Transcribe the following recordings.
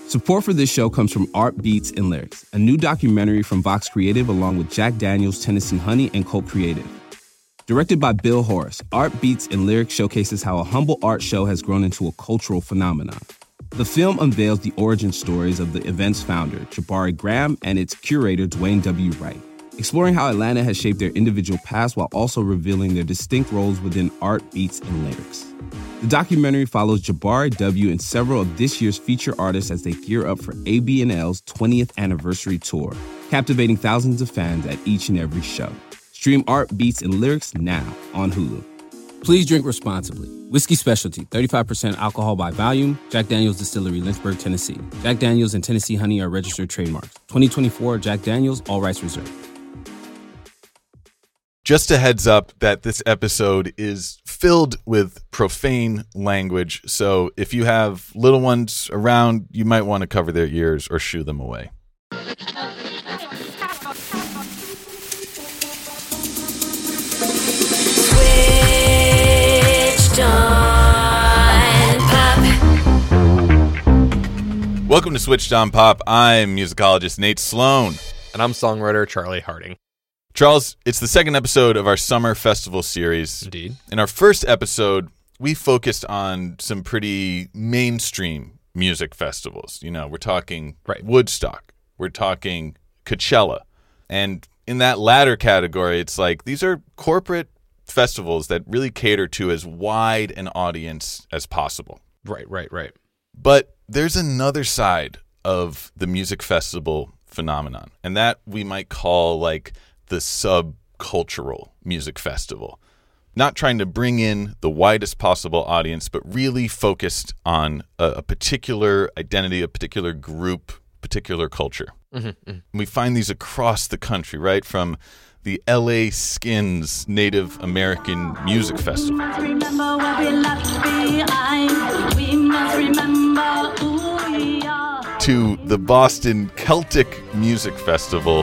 Support for this show comes from Art Beats and Lyrics, a new documentary from Vox Creative along with Jack Daniels, Tennessee Honey, and Cult Creative. Directed by Bill Horace, Art Beats and Lyrics showcases how a humble art show has grown into a cultural phenomenon. The film unveils the origin stories of the event's founder, Jabari Graham, and its curator, Dwayne W. Wright, exploring how Atlanta has shaped their individual paths while also revealing their distinct roles within Art Beats and Lyrics. The documentary follows Jabari W. and several of this year's feature artists as they gear up for AB&L's 20th anniversary tour, captivating thousands of fans at each and every show. Stream Art Beats and Lyrics now on Hulu. Please drink responsibly. Whiskey Specialty, 35% alcohol by volume. Jack Daniels Distillery, Lynchburg, Tennessee. Jack Daniels and Tennessee Honey are registered trademarks. 2024 Jack Daniels, all rights reserved. Just a heads up that this episode is filled with profane language, so if you have little ones around, you might want to cover their ears or shoo them away. Welcome to Switched on Pop. I'm musicologist Nate Sloan. And I'm songwriter Charlie Harding. Charles, it's the second episode of our summer festival series. Indeed. In our first episode, we focused on some pretty mainstream music festivals. You know, we're talking Woodstock. We're talking Coachella. And in that latter category, it's like these are corporate festivals that really cater to as wide an audience as possible. Right. But there's another side of the music festival phenomenon, and that we might call like the subcultural music festival. Not trying to bring in the widest possible audience, but really focused on a particular identity, a particular group, particular culture. Mm-hmm. We find these across the country, right? From the LA Skins Native American Music Festival to the Boston Celtic Music Festival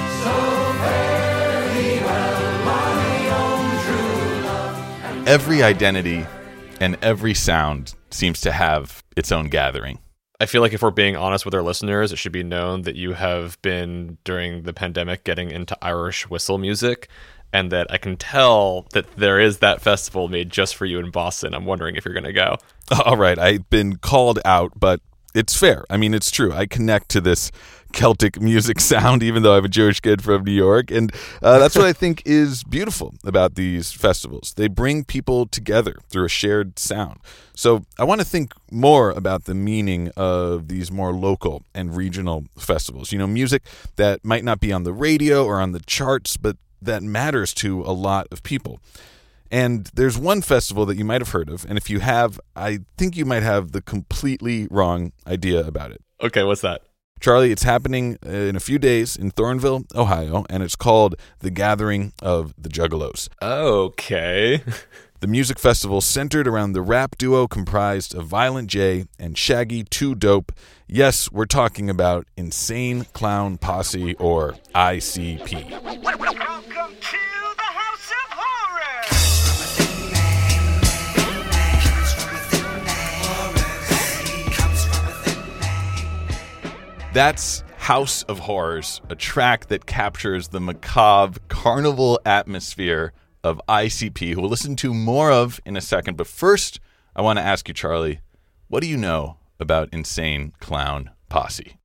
every identity and every sound seems to have its own gathering. I feel like if we're being honest with our listeners, it should be known that you have been, during the pandemic, getting into Irish whistle music, and that I can tell that there is that festival made just for you in Boston. I'm wondering if you're going to go. All right, I've been called out, but it's fair. I mean, it's true. I connect to this Celtic music sound, even though I'm a Jewish kid from New York. And that's what I think is beautiful about these festivals. They bring people together through a shared sound. So I want to think more about the meaning of these more local and regional festivals. You know, music that might not be on the radio or on the charts, but that matters to a lot of people. And there's one festival that you might have heard of, and if you have, I think you might have the completely wrong idea about it. Okay, what's that? Charlie, it's happening in a few days in Thornville, Ohio, and it's called The Gathering of the Juggalos. Okay. The music festival centered around the rap duo comprised of Violent J and Shaggy 2 Dope. Yes, we're talking about Insane Clown Posse, or ICP. Welcome to the House of Horror! That's House of Horrors, a track that captures the macabre carnival atmosphere of ICP, who we'll listen to more of in a second. But first, I want to ask you, Charlie, what do you know about Insane Clown Posse?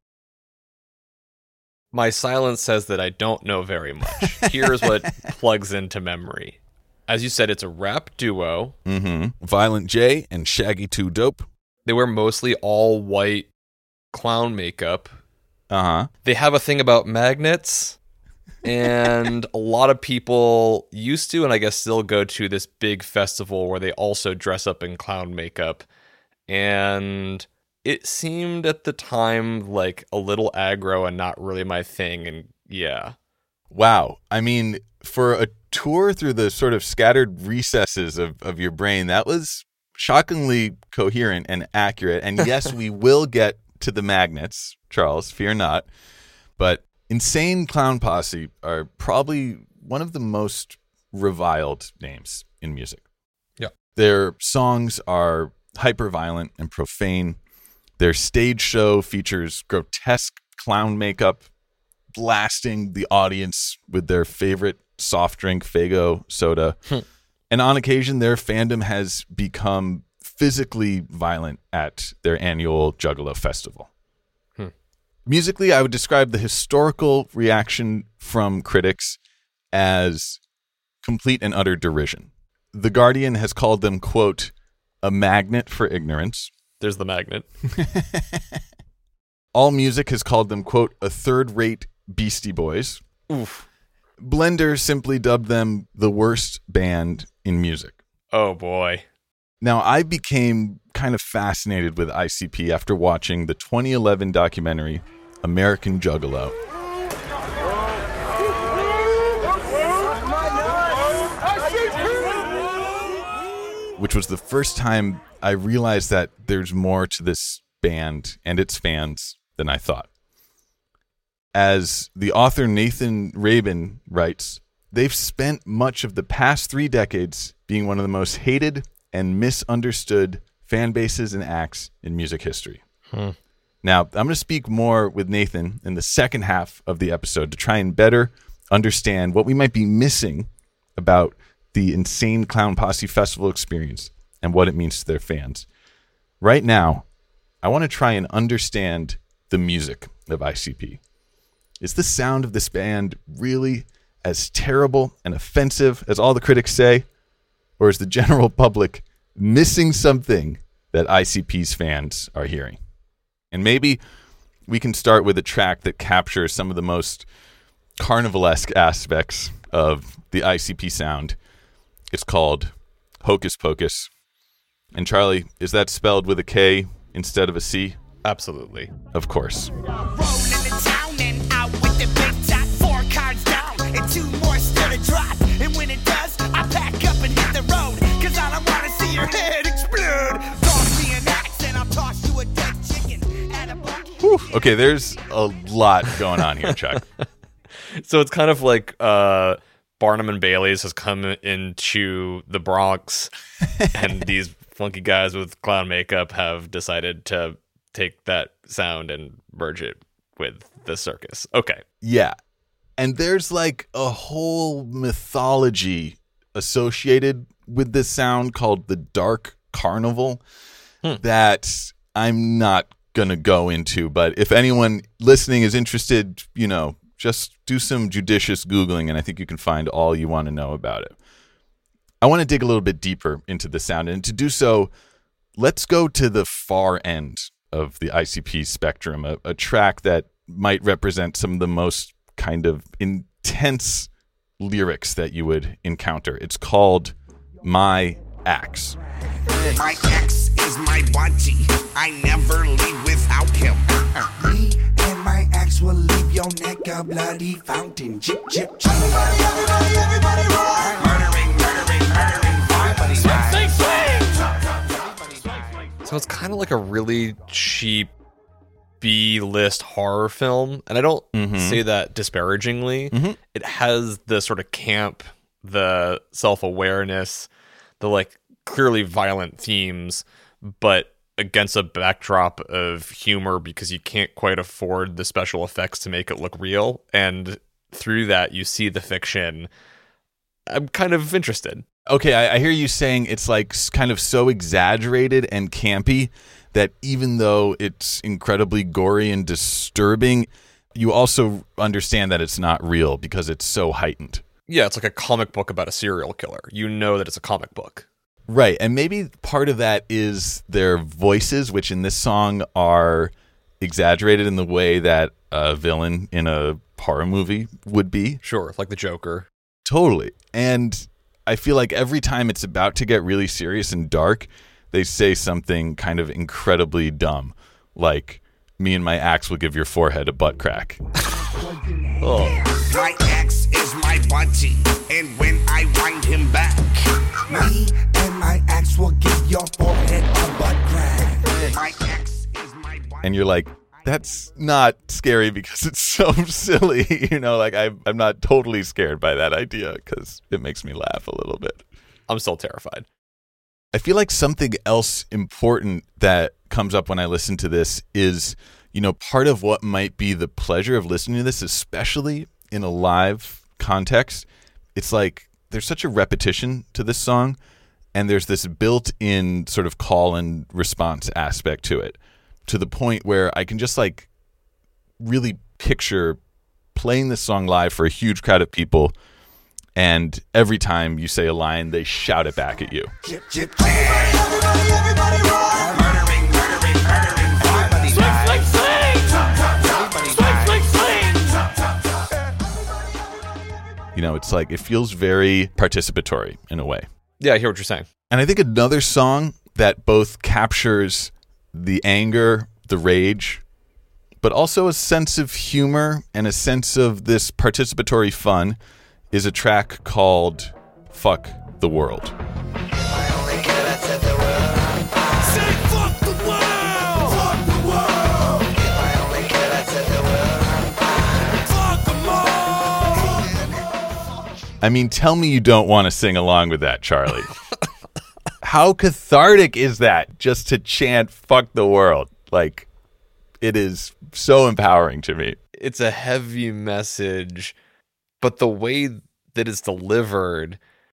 My silence says that I don't know very much. Here's what plugs into memory. As you said, it's a rap duo. Mm-hmm. Violent J and Shaggy 2 Dope. They wear mostly all white clown makeup. Uh-huh. They have a thing about magnets, and a lot of people used to, and I guess still go to this big festival where they also dress up in clown makeup. And it seemed at the time like a little aggro and not really my thing. And yeah. Wow. I mean, for a tour through the sort of scattered recesses of your brain, that was shockingly coherent and accurate. And yes, we will get to the magnets, Charles, fear not. But Insane Clown Posse are probably one of the most reviled names in music. Yeah. Their songs are hyper-violent and profane. Their stage show features grotesque clown makeup, blasting the audience with their favorite soft drink, Faygo soda. And on occasion, their fandom has become physically violent at their annual Juggalo Festival. Musically, I would describe the historical reaction from critics as complete and utter derision. The Guardian has called them, quote, a magnet for ignorance. There's the magnet. AllMusic has called them, quote, a third-rate Beastie Boys. Oof. Blender simply dubbed them the worst band in music. Oh, boy. Now, I became kind of fascinated with ICP after watching the 2011 documentary American Juggalo. Which was the first time I realized that there's more to this band and its fans than I thought. As the author Nathan Rabin writes, they've spent much of the past 3 decades being one of the most hated and misunderstood fan bases and acts in music history. Now, I'm going to speak more with Nathan in the second half of the episode to try and better understand what we might be missing about the Insane Clown Posse Festival experience and what it means to their fans. Right now, I want to try and understand the music of ICP. Is the sound of this band really as terrible and offensive as all the critics say? Or is the general public missing something that ICP's fans are hearing? And maybe we can start with a track that captures some of the most carnivalesque aspects of the ICP sound. It's called Hocus Pocus. And Charlie, is that spelled with a K instead of a C? Absolutely. Of course. Rolling the town and out with the big top, 4 cards down and 2 more still to drop. And when it does, I pack up and hit the road, cause I don't wanna see your head explode. Toss me an axe and I'll toss you a dead chicken and a bucket. Whew. Okay, there's a lot going on here, Chuck. So it's kind of like Barnum and Bailey's has come into the Bronx, and these funky guys with clown makeup have decided to take that sound and merge it with the circus. Okay. Yeah. And there's like a whole mythology associated with this sound called the Dark Carnival that I'm not going to go into. But if anyone listening is interested, just do some judicious Googling, and I think you can find all you want to know about it. I want to dig a little bit deeper into the sound. And to do so, let's go to the far end of the ICP spectrum, a track that might represent some of the most kind of intense lyrics that you would encounter. It's called My Axe. My ex is my budgie. I never leave without him. Me and my ex will leave your neck a bloody fountain. Chip, chip, chip. Everybody, run. Murdering. So it's kind of like a really cheap B-list horror film, and I don't say that disparagingly. It has the sort of camp, the self-awareness, the like clearly violent themes, but against a backdrop of humor because you can't quite afford the special effects to make it look real, and through that you see the fiction. I'm kind of interested. Okay, I hear you saying it's like kind of so exaggerated and campy that even though it's incredibly gory and disturbing, you also understand that it's not real because it's so heightened. Yeah, it's like a comic book about a serial killer. You know that it's a comic book. Right, and maybe part of that is their voices, which in this song are exaggerated in the way that a villain in a horror movie would be. Sure, like the Joker. Totally. And I feel like every time it's about to get really serious and dark, they say something kind of incredibly dumb, like, me and my axe will give your forehead a butt crack. My ex is my budgie, and when I wind him back, me and my ex will give your forehead a butt crack. My ex is my budgie. And you're like, that's not scary because it's so silly. Like I'm not totally scared by that idea because it makes me laugh a little bit. I'm still terrified. I feel like something else important that comes up when I listen to this is, part of what might be the pleasure of listening to this, especially in a live context. It's like there's such a repetition to this song, and there's this built-in sort of call and response aspect to it, to the point where I can just like really picture playing this song live for a huge crowd of people, and every time you say a line, they shout it back at you. Chip, chip, everybody rock. Murdering, everybody Swing, swing, swing! It's like, it feels very participatory in a way. Yeah, I hear what you're saying. And I think another song that both captures the anger, the rage, but also a sense of humor and a sense of this participatory fun is a track called Fuck the World. Say fuck the world! Fuck the world! Fuck them all! I mean, tell me you don't want to sing along with that, Charlie. How cathartic is that, just to chant fuck the world? Like, it is so empowering to me. It's a heavy message, but the way that it's delivered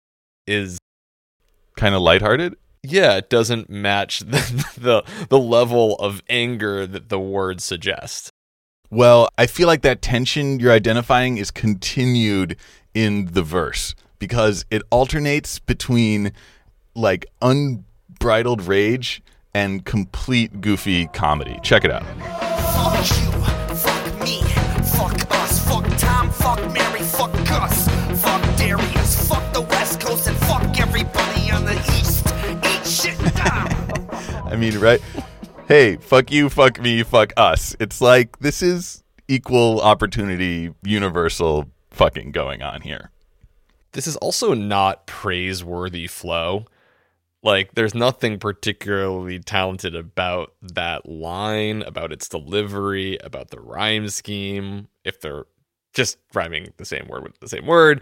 is Kind of lighthearted? yeah, it doesn't match the level of anger that the words suggest. Well, I feel like that tension you're identifying is continued in the verse, because it alternates between like unbridled rage and complete goofy comedy. Check it out. Fuck you, fuck me, fuck us, fuck Tom, fuck Mary, fuck us, fuck Darius, fuck the West Coast, and fuck everybody on the East. Eat shit down. I mean, right? Hey, fuck you, fuck me, fuck us. It's like, this is equal opportunity, universal fucking going on here. This is also not praiseworthy flow. Like, there's nothing particularly talented about that line, about its delivery, about the rhyme scheme, if they're just rhyming the same word with the same word.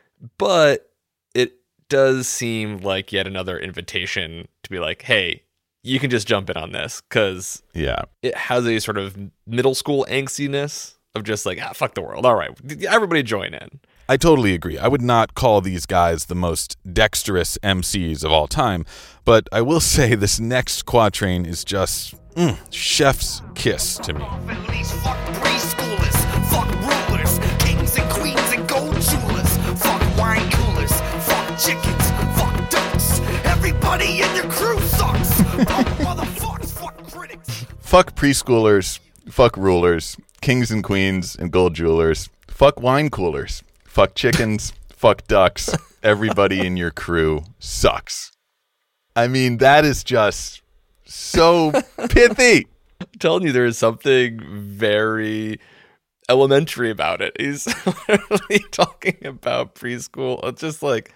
But it does seem like yet another invitation to be like, hey, you can just jump in on this, because Yeah. it has a sort of middle school angstiness of just like, fuck the world. All right, everybody join in. I totally agree. I would not call these guys the most dexterous MCs of all time, but I will say this next quatrain is just chef's kiss to me. Families, fuck preschoolers, fuck rulers, kings and queens and gold jewelers, fuck wine coolers, fuck chickens, fuck ducks, everybody in your crew sucks, fuck motherfuckers, fuck critics. Fuck preschoolers, fuck rulers, kings and queens and gold jewelers, fuck wine coolers, fuck chickens, fuck ducks, everybody in your crew sucks. I mean, that is just so pithy. I'm telling you, there is something very elementary about it. He's literally talking about preschool. It's just like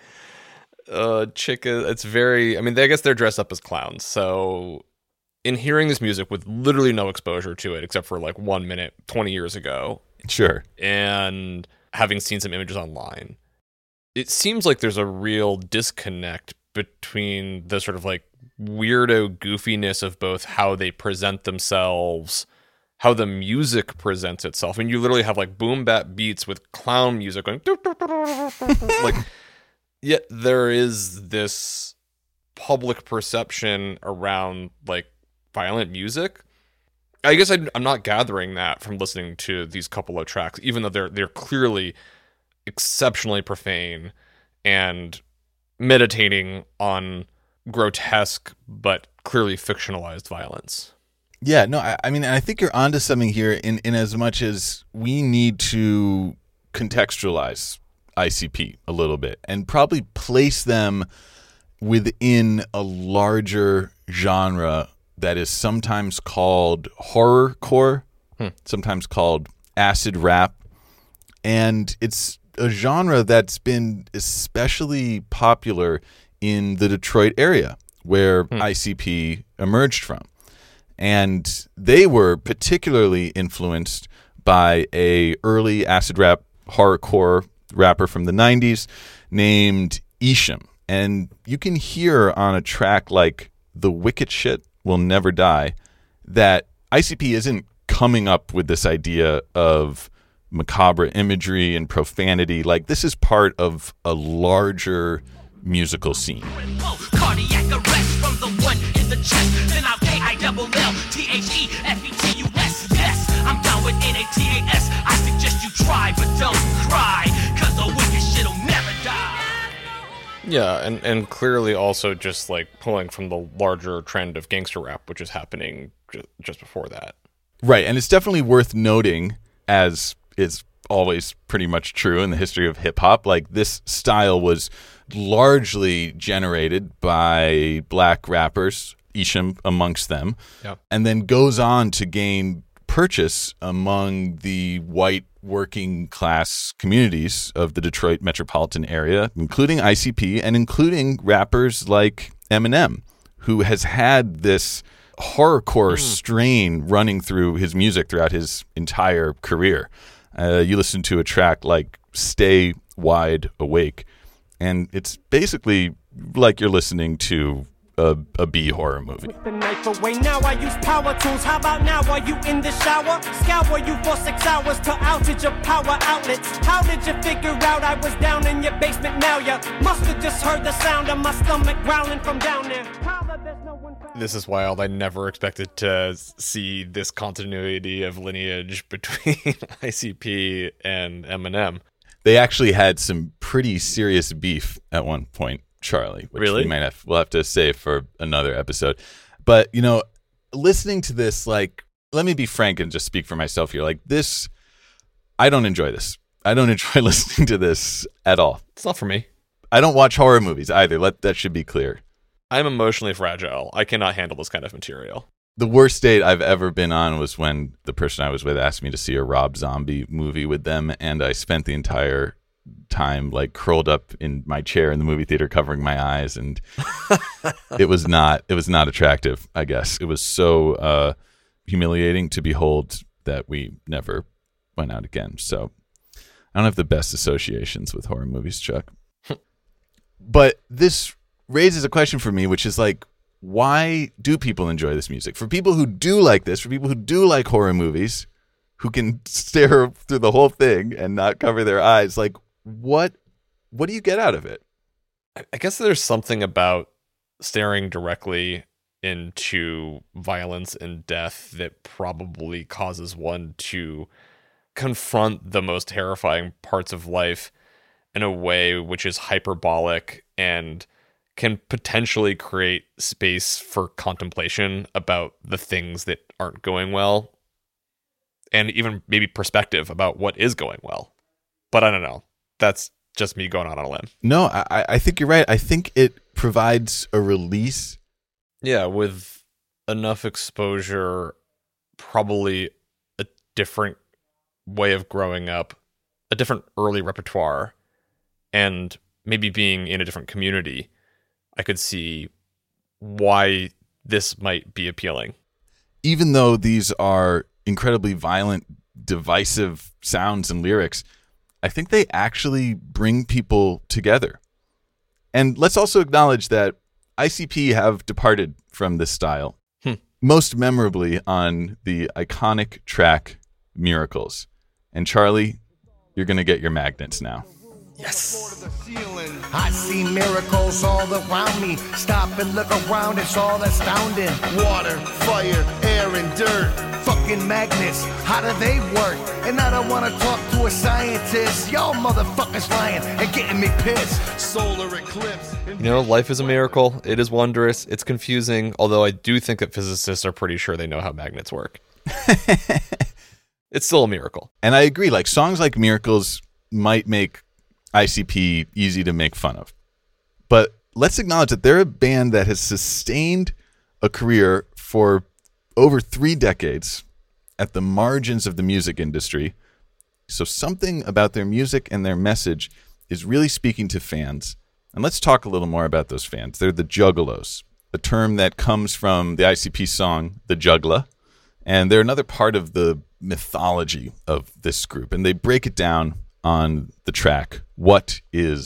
chicken. It's very, I mean, I guess they're dressed up as clowns. So in hearing this music with literally no exposure to it, except for like 1 minute, 20 years ago, Sure. and having seen some images online, it seems like there's a real disconnect between the sort of like weirdo goofiness of both how they present themselves, how the music presents itself. I mean, you literally have like boom bap beats with clown music going like, yet there is this public perception around like violent music. I guess I'm not gathering that from listening to these couple of tracks, even though they're clearly exceptionally profane and meditating on grotesque but clearly fictionalized violence. Yeah, no, I mean, I think you're onto something here in as much as we need to contextualize ICP a little bit and probably place them within a larger genre that is sometimes called horrorcore, sometimes called acid rap. And it's a genre that's been especially popular in the Detroit area where ICP emerged from. And they were particularly influenced by a early acid rap horrorcore rapper from the 90s named Isham. And you can hear on a track like The Wicked Shit Will Never Die that ICP isn't coming up with this idea of macabre imagery and profanity. Like, this is part of a larger musical scene. Cardiac arrest from the one in the chest. Then I'll KILLTHEFETUS. Yes, I'm down with NATAS. I suggest you try, but don't cry, cause the wicked shit'll never die. Yeah, and clearly also just like pulling from the larger trend of gangster rap, which is happening just before that. Right, and it's definitely worth noting, as is always pretty much true in the history of hip-hop, like this style was largely generated by black rappers, Isham amongst them, and then goes on to gain purchase among the white working class communities of the Detroit metropolitan area, including ICP and including rappers like Eminem, who has had this horrorcore strain running through his music throughout his entire career. You listen to a track like Stay Wide Awake, and it's basically like you're listening to a B horror movie. With the knife away, now I use power tools. How about now, are you in the shower? Scour you for 6 hours to outage your power outlets. How did you figure out I was down in your basement? Now you must have just heard the sound of my stomach growling from down there. This is wild. I never expected to see this continuity of lineage between ICP and Eminem. They actually had some pretty serious beef at one point, Charlie, which really? We'll have to save for another episode. But, you know, listening to this, like, let me be frank and just speak for myself here. Like, this, I don't enjoy this. I don't enjoy listening to this at all. It's not for me. I don't watch horror movies either. That should be clear. I'm emotionally fragile. I cannot handle this kind of material. The worst date I've ever been on was when the person I was with asked me to see a Rob Zombie movie with them, and I spent the entire time like curled up in my chair in the movie theater covering my eyes, and it was not attractive, I guess. It was so humiliating to behold that we never went out again. So I don't have the best associations with horror movies, Chuck. But this raises a question for me, which is like, why do people enjoy this music? For people who do like this, for people who do like horror movies, who can stare through the whole thing and not cover their eyes, like, what do you get out of it? I guess there's something about staring directly into violence and death that probably causes one to confront the most terrifying parts of life in a way which is hyperbolic and can potentially create space for contemplation about the things that aren't going well, and even maybe perspective about what is going well. But I don't know. That's just me going out on a limb. No, I think you're right. I think it provides a release. Yeah, with enough exposure, probably a different way of growing up, a different early repertoire, and maybe being in a different community, I could see why this might be appealing. Even though these are incredibly violent, divisive sounds and lyrics, I think they actually bring people together. And let's also acknowledge that ICP have departed from this style, most memorably on the iconic track Miracles. And Charlie, you're going to get your magnets now. Yes. I see miracles all around me. Stop and look around, it's all astounding. Water, fire, air, and dirt. Fucking magnets, how do they work? And I don't want to talk to a scientist. Y'all motherfuckers lying and getting me pissed. Solar eclipse. You know, life is a miracle. It is wondrous. It's confusing, although I do think that physicists are pretty sure they know how magnets work. It's still a miracle. And I agree, like songs like Miracles might make ICP easy to make fun of. But let's acknowledge that they're a band that has sustained a career for over 3 decades at the margins of the music industry. So something about their music and their message is really speaking to fans. And let's talk a little more about those fans. They're the Juggalos, a term that comes from the ICP song, The Juggler. And they're another part of the mythology of this group. And they break it down on the track, What is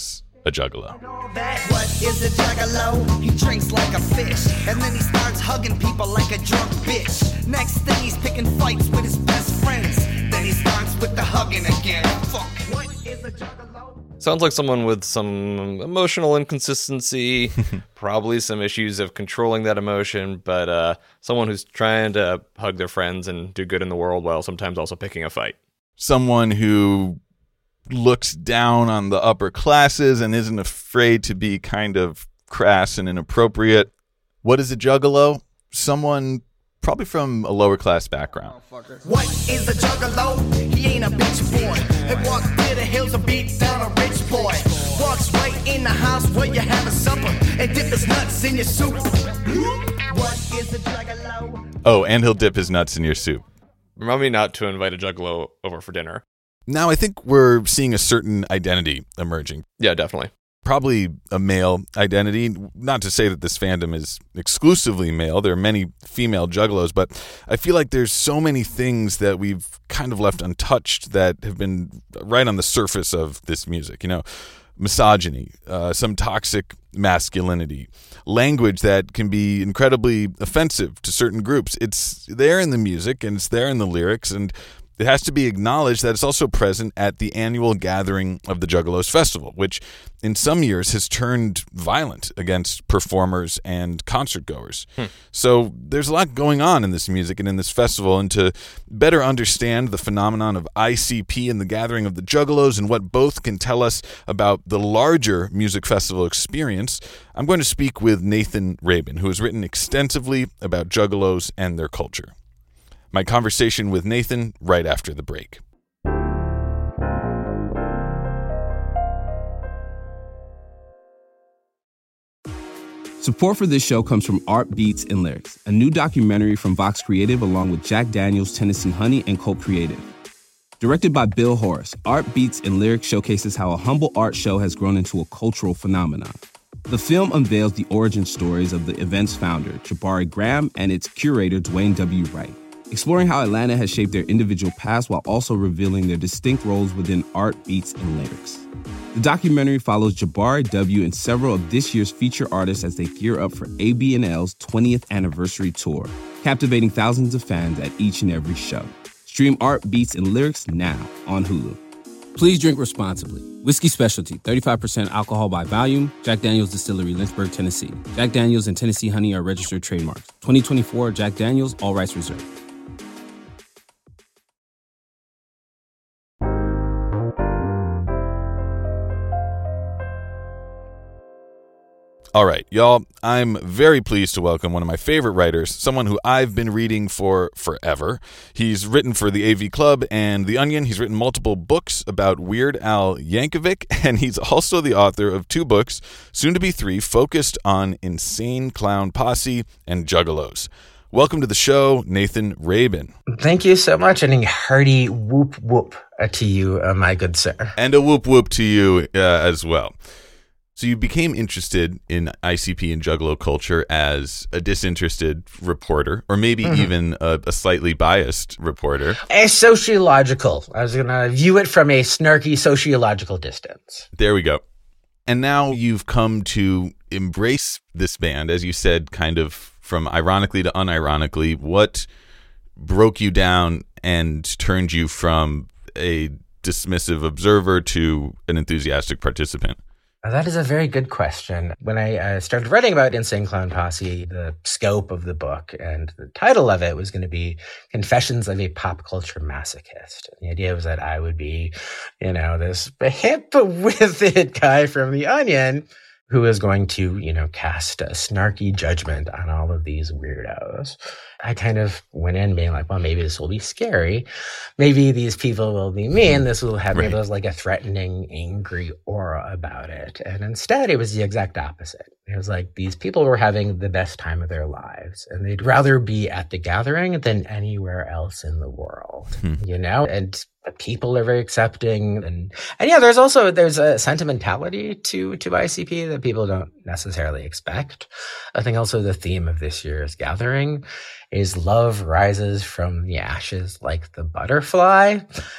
a juggalo. What is a juggalo? He drinks like a fish, and then he starts hugging people like a drunk bitch. Next thing he's picking fights with his best friends. Then he starts with the hugging again. Fuck, what is a juggalo? Sounds like someone with some emotional inconsistency, probably some issues of controlling that emotion, but someone who's trying to hug their friends and do good in the world while sometimes also picking a fight. Someone who looks down on the upper classes and isn't afraid to be kind of crass and inappropriate. What is a juggalo? Someone probably from a lower class background. What is a juggalo? He ain't a bitch boy. He walks to the hills and beats down a rich boy. Walks right in the house where you have a supper and dip his nuts in your soup. What is a juggalo? Oh, and he'll dip his nuts in your soup. Remind me not to invite a juggalo over for dinner. Now, I think we're seeing a certain identity emerging. Yeah, definitely. Probably a male identity. Not to say that this fandom is exclusively male. There are many female juggalos, but I feel like there's so many things that we've kind of left untouched that have been right on the surface of this music. You know, misogyny, some toxic masculinity, language that can be incredibly offensive to certain groups. It's there in the music and it's there in the lyrics, and it has to be acknowledged that it's also present at the annual gathering of the Juggalos Festival, which in some years has turned violent against performers and concert goers. So there's a lot going on in this music and in this festival, and to better understand the phenomenon of ICP and the gathering of the Juggalos and what both can tell us about the larger music festival experience, I'm going to speak with Nathan Rabin, who has written extensively about Juggalos and their culture. My conversation with Nathan right after the break. Support for this show comes from Art Beats and Lyrics, a new documentary from Vox Creative along with Jack Daniels, Tennessee Honey, and Colt Creative. Directed by Bill Horace, Art Beats and Lyrics showcases how a humble art show has grown into a cultural phenomenon. The film unveils the origin stories of the event's founder, Jabari Graham, and its curator, Dwayne W. Wright, exploring how Atlanta has shaped their individual paths while also revealing their distinct roles within art, beats, and lyrics. The documentary follows Jabari W. and several of this year's feature artists as they gear up for ABNL's 20th anniversary tour, captivating thousands of fans at each and every show. Stream Art, Beats, and Lyrics now on Hulu. Please drink responsibly. Whiskey Specialty, 35% alcohol by volume. Jack Daniels Distillery, Lynchburg, Tennessee. Jack Daniels and Tennessee Honey are registered trademarks. 2024 Jack Daniels, all rights reserved. All right, y'all, I'm very pleased to welcome one of my favorite writers, someone who I've been reading for forever. He's written for the AV Club and The Onion. He's written multiple books about Weird Al Yankovic, and he's also the author of 2 books, soon to be 3, focused on Insane Clown Posse and Juggalos. Welcome to the show, Nathan Rabin. Thank you so much, and a hearty whoop whoop to you, my good sir. And a whoop whoop to you as well. So you became interested in ICP and Juggalo culture as a disinterested reporter, or maybe even a slightly biased reporter. A sociological. I was going to view it from a snarky sociological distance. There we go. And now you've come to embrace this band, as you said, kind of from ironically to unironically. What broke you down and turned you from a dismissive observer to an enthusiastic participant? That is a very good question. When I started writing about Insane Clown Posse, the scope of the book and the title of it was going to be Confessions of a Pop Culture Masochist. And the idea was that I would be, this hip with it guy from The Onion who is going to, cast a snarky judgment on all of these weirdos. I kind of went in being like, well, maybe this will be scary. Maybe these people will be mean. This will have maybe there's like a threatening, angry aura about it. And instead, it was the exact opposite. It was like these people were having the best time of their lives, and they'd rather be at the gathering than anywhere else in the world, and people are very accepting. And yeah, there's a sentimentality to ICP that people don't necessarily expect. I think also the theme of this year's gathering is love rises from the ashes like the butterfly.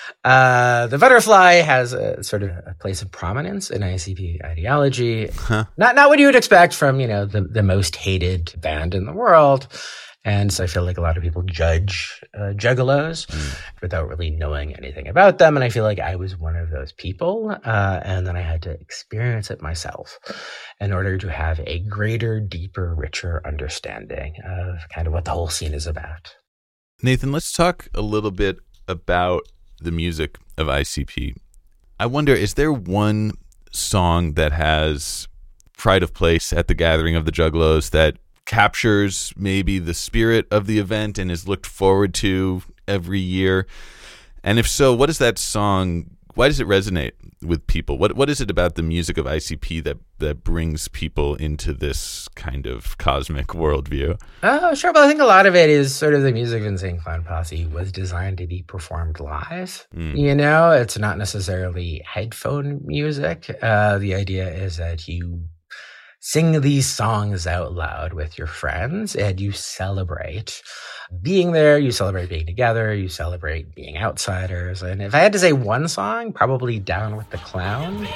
The butterfly has a sort of a place of prominence in ICP ideology. Not what you would expect from, the most hated band in the world. And so I feel like a lot of people judge juggalos without really knowing anything about them. And I feel like I was one of those people. And then I had to experience it myself in order to have a greater, deeper, richer understanding of kind of what the whole scene is about. Nathan, let's talk a little bit about the music of ICP. I wonder, is there one song that has pride of place at the gathering of the Juggalos that captures maybe the spirit of the event and is looked forward to every year? And if so, what is that song? Why does it resonate with people? What is it about the music of ICP that brings people into this kind of cosmic worldview? Oh, sure. But I think a lot of it is sort of the music of Insane Clown Posse was designed to be performed live. It's not necessarily headphone music. The idea is that you sing these songs out loud with your friends and you celebrate being there, you celebrate being together, you celebrate being outsiders. And if I had to say one song, probably Down with the Clown.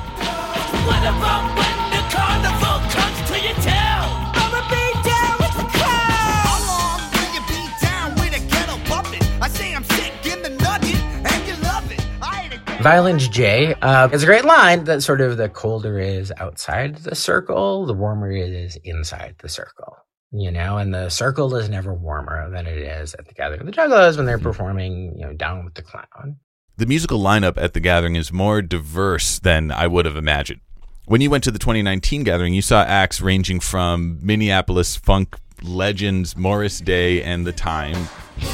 What about when the carnival comes to your town? I'ma be down with the crowd. How long will you be down with a ghetto puppet? I say I'm sick in the nugget and you love it. Violence J is a great line that sort of the colder is outside the circle, the warmer it is inside the circle. And the circle is never warmer than it is at the Gathering of the Juggalos when they're performing, Down with the Clown. The musical lineup at the gathering is more diverse than I would have imagined. When you went to the 2019 gathering, you saw acts ranging from Minneapolis funk legends Morris Day and The Time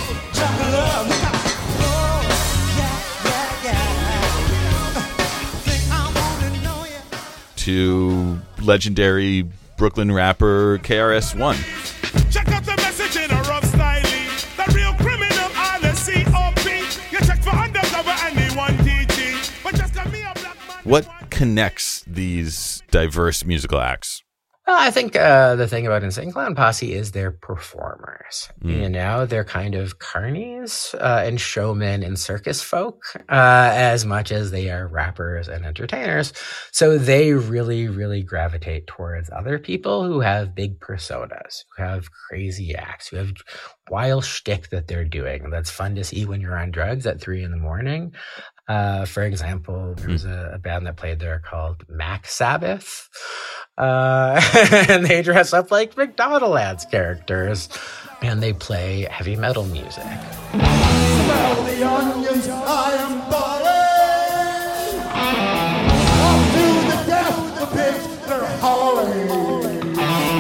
to legendary Brooklyn rapper KRS-One. Check out the message in a rough style. The real criminal on the COP. You check for undercover and they want DG. But just got me a black man. What connects these diverse musical acts? Well, I think the thing about Insane Clown Posse is they're performers. They're kind of carnies and showmen and circus folk as much as they are rappers and entertainers. So they really, really gravitate towards other people who have big personas, who have crazy acts, who have wild shtick that they're doing. That's fun to see when you're on drugs at 3 a.m. For example, there was a band that played there called Mac Sabbath. And they dress up like McDonald's characters. And they play heavy metal music. Smell the onions, I am balling. Up to the death, the pigs, they're howling.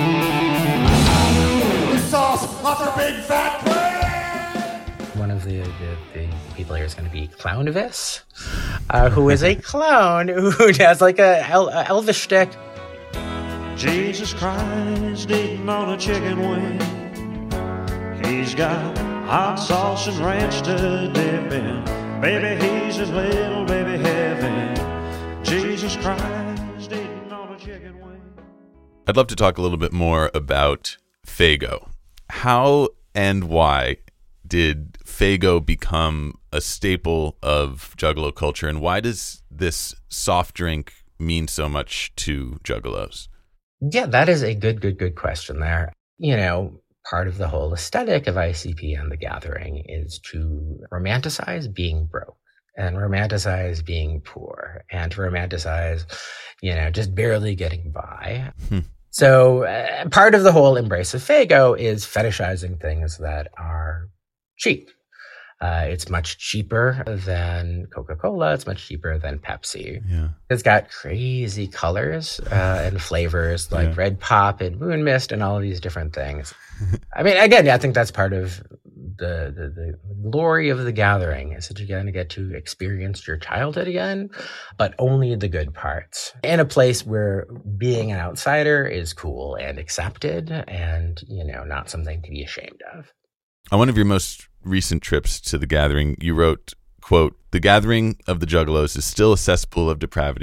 The sauce off the big fat bread. One of the people here is going to be Clownvis, who is a clown who has like a Elvis shtick. Jesus Christ eating on a chicken wing. He's got hot sauce and ranch to dip in. Baby, he's in little baby heaven. Jesus Christ eating on a chicken wing. I'd love to talk a little bit more about Faygo. How and why did Faygo become a staple of Juggalo culture, and why does this soft drink mean so much to Juggalos? Yeah, that is a good question there. Part of the whole aesthetic of ICP and the Gathering is to romanticize being broke and romanticize being poor and to romanticize, just barely getting by. So part of the whole embrace of Faygo is fetishizing things that are cheap. It's much cheaper than Coca-Cola. It's much cheaper than Pepsi. Yeah. It's got crazy colors and flavors like Red Pop and Moon Mist and all of these different things. I mean, again, I think that's part of the glory of the Gathering is that you're going to get to experience your childhood again, but only the good parts. In a place where being an outsider is cool and accepted and, not something to be ashamed of. On one of your most recent trips to the Gathering, you wrote, quote, "The Gathering of the Juggalos is still a cesspool of depravity.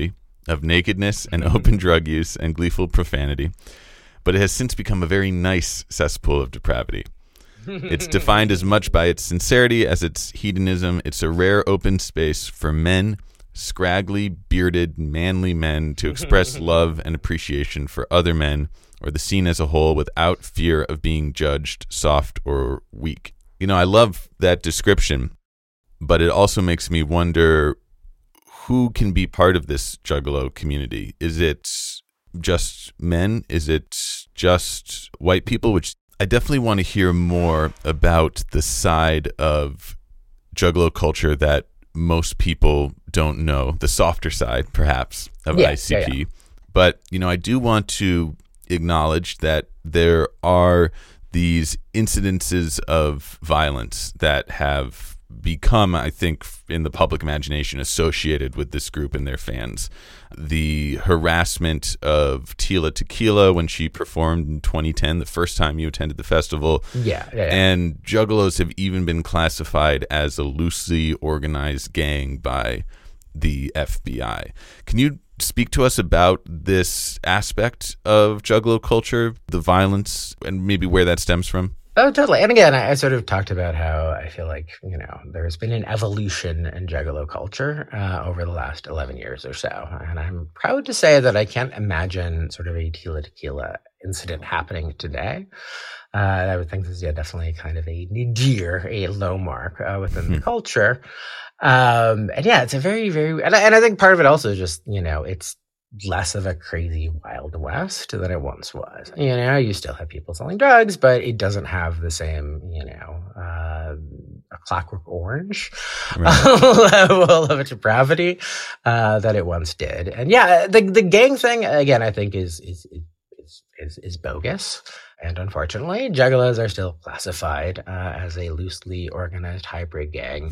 of nakedness and open drug use and gleeful profanity, but it has since become a very nice cesspool of depravity. It's defined as much by its sincerity as its hedonism. It's a rare open space for men, scraggly, bearded, manly men, to express love and appreciation for other men or the scene as a whole without fear of being judged soft or weak. You know, I love that description, but it also makes me wonder who can be part of this Juggalo community. Is it just men? Is it just white people? Which I definitely want to hear more about the side of Juggalo culture that most people don't know, the softer side, perhaps, of ICP. Yeah. But, you know, I do want to acknowledge that there are these incidences of violence that have become, I think, in the public imagination associated with this group and their fans. The harassment of Tila Tequila when she performed in 2010, the first time you attended the festival. Yeah. And Juggalos have even been classified as a loosely organized gang by the FBI. Can you speak to us about this aspect of Juggalo culture, the violence, and maybe where that stems from? Oh, totally. And again, I sort of talked about how I feel like, you know, there's been an evolution in Juggalo culture over the last 11 years or so. And I'm proud to say that I can't imagine sort of a Tila Tequila incident happening today. I would think this is definitely kind of a nadir, a low mark within the culture. And yeah, it's a very, very, and I think part of it also is just, you know, it's less of a crazy Wild West than it once was. You know, you still have people selling drugs, but it doesn't have the same, you know, a Clockwork Orange level of depravity that it once did. And yeah, the gang thing, again, I think is bogus. And unfortunately, Juggalos are still classified as a loosely organized hybrid gang.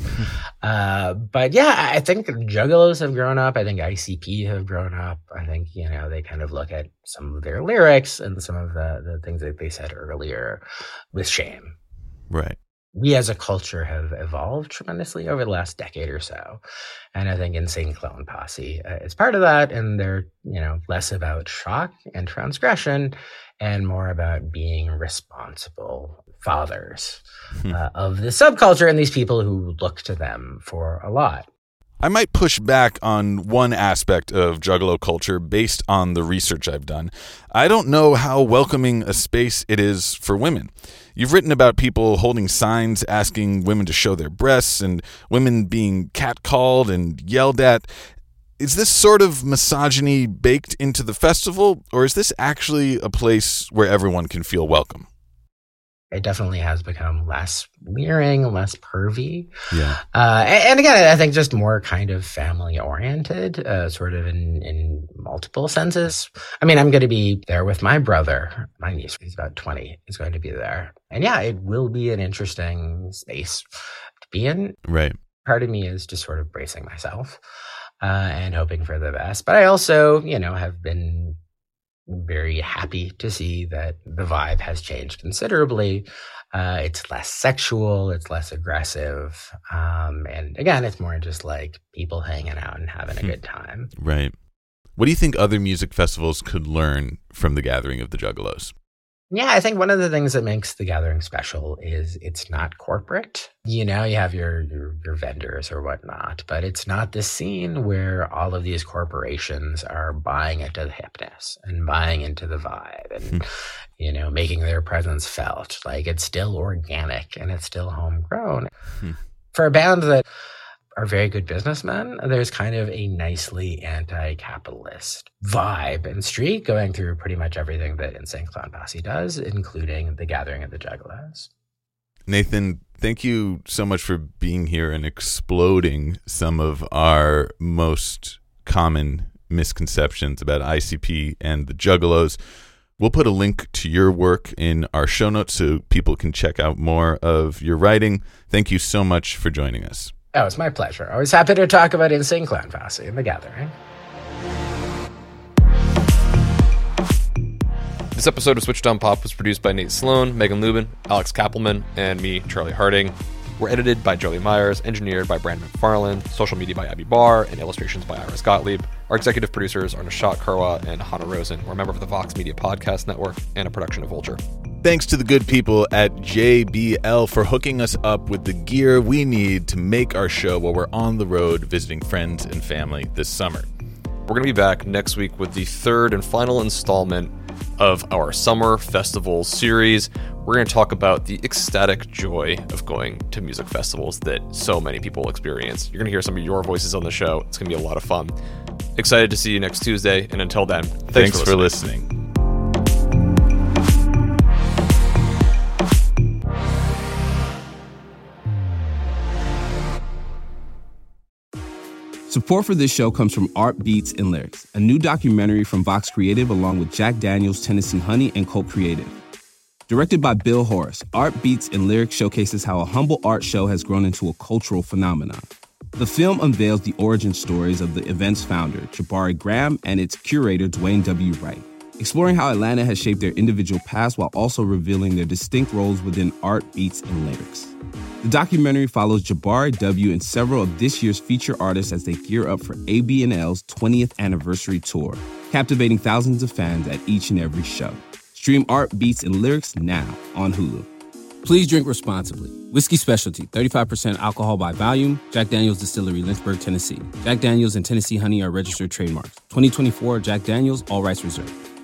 But yeah, I think Juggalos have grown up. I think ICP have grown up. I think, you know, they kind of look at some of their lyrics and some of the things that they said earlier with shame. Right. We as a culture have evolved tremendously over the last decade or so. And I think Insane Clown Posse is part of that. And they're, you know, less about shock and transgression and more about being responsible fathers of the subculture and these people who look to them for a lot. I might push back on one aspect of Juggalo culture based on the research I've done. I don't know how welcoming a space it is for women. You've written about people holding signs asking women to show their breasts and women being catcalled and yelled at. Is this sort of misogyny baked into the festival, or is this actually a place where everyone can feel welcome? It definitely has become less leering, less pervy. Yeah. And again, I think just more kind of family oriented, sort of in multiple senses. I mean, I'm going to be there with my brother. My niece, who's about 20, is going to be there. And yeah, it will be an interesting space to be in. Right. Part of me is just sort of bracing myself and hoping for the best. But I also, you know, have been very happy to see that the vibe has changed considerably. It's less sexual, it's less aggressive. And again, it's more just like people hanging out and having a good time. Right. What do you think other music festivals could learn from the Gathering of the Juggalos? Yeah, I think one of the things that makes the Gathering special is it's not corporate. You know, you have your vendors or whatnot, but it's not this scene where all of these corporations are buying into the hipness and buying into the vibe and, you know, making their presence felt. Like, it's still organic and it's still homegrown. For a band that are very good businessmen, there's kind of a nicely anti-capitalist vibe and streak going through pretty much everything that Insane Clown Posse does, including the Gathering of the Juggalos. Nathan, thank you so much for being here and exploding some of our most common misconceptions about ICP and the Juggalos. We'll put a link to your work in our show notes so people can check out more of your writing. Thank you so much for joining us. Oh, it's my pleasure. Always happy to talk about Insane Clown Posse and the Gathering. This episode of Switched on Pop was produced by Nate Sloan, Megan Lubin, Alex Kappelman, and me, Charlie Harding. We're edited by Jolie Myers, engineered by Brandon McFarland, social media by Abby Barr, and illustrations by Iris Gottlieb. Our executive producers are Nishat Karwa and Hannah Rosen. We're a member of the Vox Media Podcast Network and a production of Vulture. Thanks to the good people at JBL for hooking us up with the gear we need to make our show while we're on the road visiting friends and family this summer. We're going to be back next week with the third and final installment of our Summer Festival series. We're going to talk about the ecstatic joy of going to music festivals that so many people experience. You're going to hear some of your voices on the show. It's going to be a lot of fun. Excited to see you next Tuesday. And until then, thanks for listening. Support for this show comes from Art Beats and Lyrics, a new documentary from Vox Creative along with Jack Daniels, Tennessee Honey, and Colt Creative. Directed by Bill Horace, Art Beats and Lyrics showcases how a humble art show has grown into a cultural phenomenon. The film unveils the origin stories of the event's founder, Jabari Graham, and its curator, Dwayne W. Wright, exploring how Atlanta has shaped their individual past while also revealing their distinct roles within Art Beats and Lyrics. The documentary follows Jabari W. and several of this year's feature artists as they gear up for ABNL's 20th anniversary tour, captivating thousands of fans at each and every show. Stream Art Beats and Lyrics now on Hulu. Please drink responsibly. Whiskey Specialty, 35% alcohol by volume. Jack Daniel's Distillery, Lynchburg, Tennessee. Jack Daniel's and Tennessee Honey are registered trademarks. 2024 Jack Daniel's, all rights reserved.